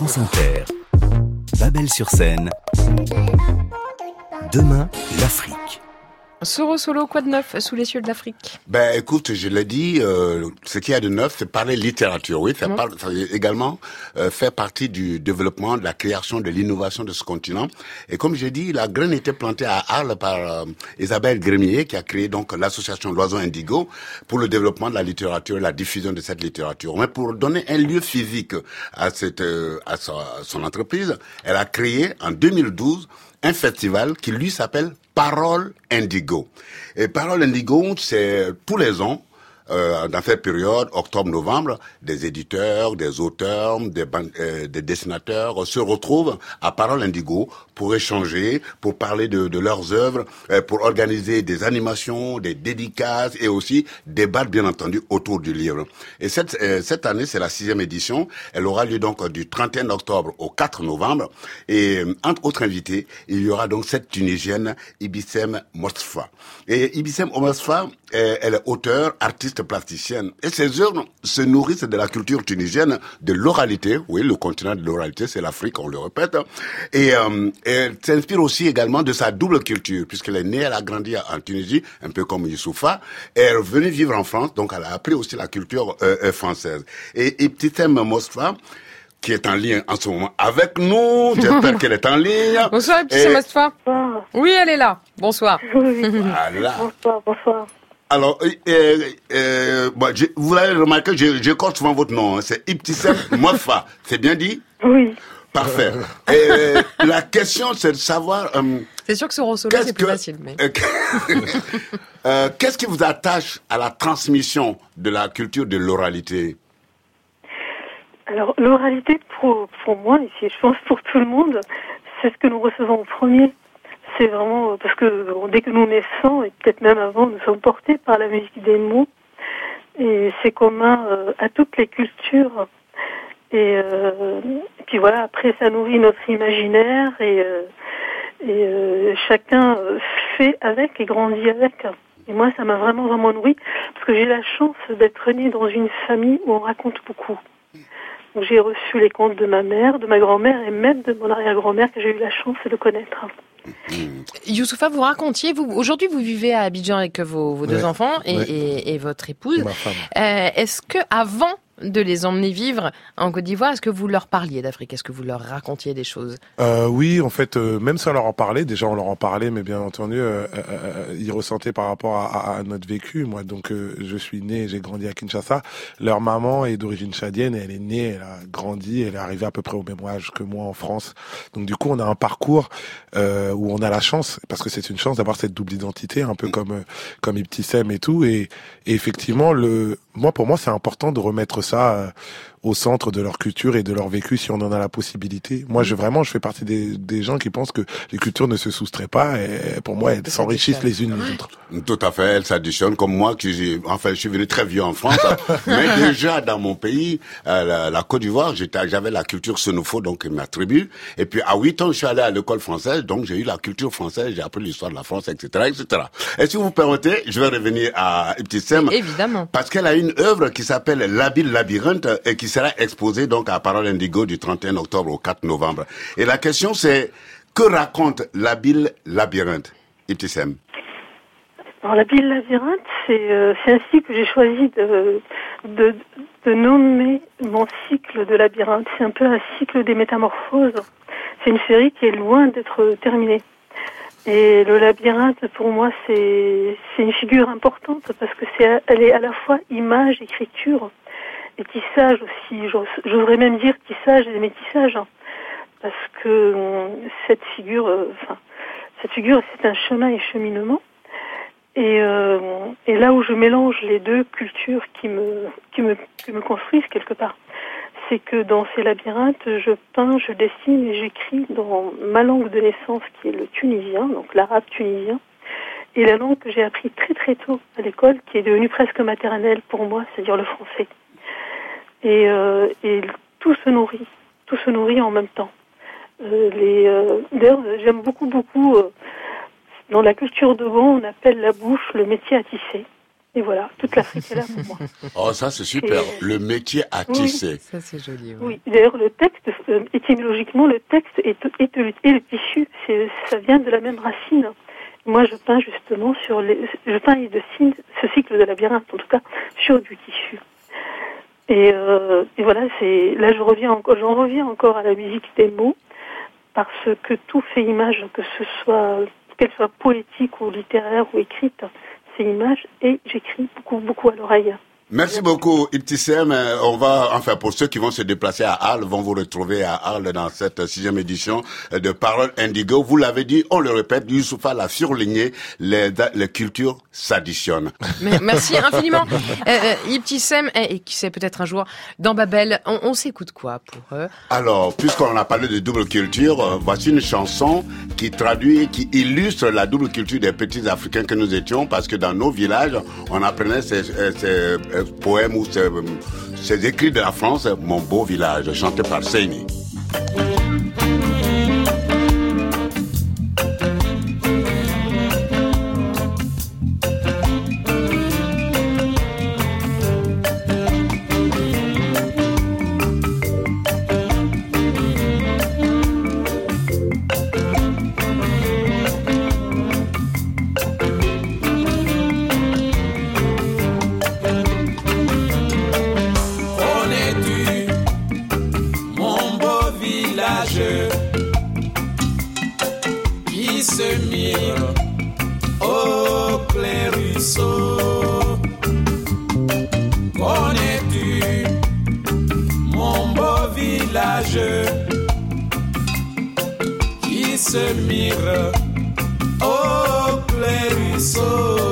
France Inter, Babel-sur-Seine. Demain, l'Afrique. Soro Solo, quoi de neuf sous les cieux de l'Afrique? Écoute, je l'ai dit, ce qu'il y a de neuf, c'est parler littérature. Oui, ça également fait partie du développement, de la création, de l'innovation de ce continent. Et comme j'ai dit, la graine était plantée à Arles par Isabelle Grémier, qui a créé donc l'association L'Oiseau Indigo pour le développement de la littérature et la diffusion de cette littérature. Mais pour donner un lieu physique à son entreprise, elle a créé en 2012 un festival qui lui s'appelle Parole Indigo. Et Parole Indigo, c'est tous les ans, dans cette période, octobre-novembre, des éditeurs, des auteurs, des dessinateurs se retrouvent à Parole Indigo pour échanger, pour parler de leurs œuvres, pour organiser des animations, des dédicaces et aussi débattre bien entendu autour du livre. Et cette année, c'est la 6e édition. Elle aura lieu donc du 31 octobre au 4 novembre. Et entre autres invités, il y aura donc cette Tunisienne, Ibissem Mostfa. Et Ibissem Mostfa, elle est auteure, artiste plasticienne. Et ses œuvres se nourrissent de la culture tunisienne, de l'oralité. Oui, le continent de l'oralité, c'est l'Afrique, on le répète. Et elle s'inspire aussi également de sa double culture, puisqu'elle est née, elle a grandi en Tunisie, un peu comme Youssoufa. Et elle est venue vivre en France, donc elle a appris aussi la culture française. Et Ibtissem Mostfa, qui est en ligne en ce moment avec nous. J'espère qu'elle est en ligne. Bonsoir, Ibtissem Mostfa. Oui, elle est là. Bonsoir. Oui. Voilà. Bonsoir. Alors, vous l'avez remarqué, j'écorche souvent votre nom. C'est Ibtissem Mostfa. C'est bien dit? Oui. Parfait. Et la question, c'est de savoir... c'est sûr que Soro Solo, c'est plus facile. Mais... qu'est-ce qui vous attache à la transmission de la culture de l'oralité? Alors, l'oralité, pour moi, ici, je pense pour tout le monde, c'est ce que nous recevons en premier. C'est vraiment, parce que dès que nous naissons, et peut-être même avant, nous sommes portés par la musique des mots. Et c'est commun à toutes les cultures. Et puis voilà, après, ça nourrit notre imaginaire et chacun fait avec et grandit avec. Et moi, ça m'a vraiment nourri, parce que j'ai la chance d'être née dans une famille où on raconte beaucoup. Donc, j'ai reçu les contes de ma mère, de ma grand-mère et même de mon arrière-grand-mère que j'ai eu la chance de connaître. Youssoufa, vous racontiez, aujourd'hui vous vivez à Abidjan avec vos deux enfants et votre épouse. Et ma femme. Est-ce que avant de les emmener vivre en Côte d'Ivoire, est-ce que vous leur parliez d'Afrique? Est-ce que vous leur racontiez des choses? Oui, en fait, même si on leur en parlait, déjà on leur en parlait, mais bien entendu, ils ressentaient par rapport à notre vécu. Moi, donc, je suis né, j'ai grandi à Kinshasa. Leur maman est d'origine tchadienne, elle est née, elle a grandi, elle est arrivée à peu près au même âge que moi en France. Donc, du coup, on a un parcours où on a la chance, parce que c'est une chance d'avoir cette double identité, un peu comme Ibtissem et tout. Et effectivement, pour moi, c'est important de remettre ça au centre de leur culture et de leur vécu si on en a la possibilité. Moi, je fais partie des gens qui pensent que les cultures ne se soustraient pas et pour moi, elles s'enrichissent les unes les autres. Tout à fait, elles s'additionnent comme moi je suis venu très vieux en France, mais déjà dans mon pays, la Côte d'Ivoire, j'avais la culture sénoufo, donc ma tribu, et puis à 8 ans, je suis allé à l'école française, donc j'ai eu la culture française, j'ai appris l'histoire de la France, etc., etc. Et si vous permettez, je vais revenir à Ibtissem. Évidemment. Parce qu'elle a une œuvre qui s'appelle L'habile labyrinthe et qui sera exposée donc à Parole Indigo du 31 octobre au 4 novembre. Et la question c'est, que raconte l'habile labyrinthe, Ibtissem? Alors, l'habile labyrinthe, c'est ainsi que j'ai choisi de nommer mon cycle de labyrinthe. C'est un peu un cycle des métamorphoses. C'est une série qui est loin d'être terminée. Et le labyrinthe, pour moi, c'est une figure importante parce que elle est à la fois image, écriture et tissage aussi. J'oserais même dire tissage et métissage, hein, parce que cette figure, c'est un chemin et cheminement. Et là où je mélange les deux cultures qui me construisent quelque part, c'est que dans ces labyrinthes, je peins, je dessine et j'écris dans ma langue de naissance qui est le tunisien, donc l'arabe tunisien, et la langue que j'ai appris très très tôt à l'école, qui est devenue presque maternelle pour moi, c'est-à-dire le français. Et tout se nourrit en même temps. D'ailleurs, j'aime beaucoup, dans la culture de Bon, on appelle la bouche le métier à tisser. Et voilà, toute l'Afrique est là pour moi. Oh, ça c'est super. Le métier à tisser. Ça, c'est joli. Oui, d'ailleurs, le texte, étymologiquement, le texte et le tissu, ça vient de la même racine. Moi, je peins justement je peins et dessine ce cycle de labyrinthe, en tout cas, sur du tissu. Et voilà, là, j'en reviens encore à la musique des mots, parce que tout fait image, qu'elle soit poétique ou littéraire ou écrite, c'est image, et j'écris beaucoup à l'oreille. Merci beaucoup, Ibtissem. Pour ceux qui vont se déplacer à Arles, vont vous retrouver à Arles dans cette 6e édition de Parole Indigo. Vous l'avez dit, on le répète, Youssoupha l'a surligné, les cultures s'additionnent. Merci infiniment, Ibtissem, et qui sait peut-être un jour, dans Babel, on s'écoute quoi pour eux? Alors, puisqu'on a parlé de double culture, voici une chanson qui illustre la double culture des petits Africains que nous étions, parce que dans nos villages, on apprenait ces poèmes ou ces écrits de la France, Mon beau village, chanté par Seyni. Qui se mire au clair ruisseau. Connais-tu mon beau village qui se mire au clair ruisseau?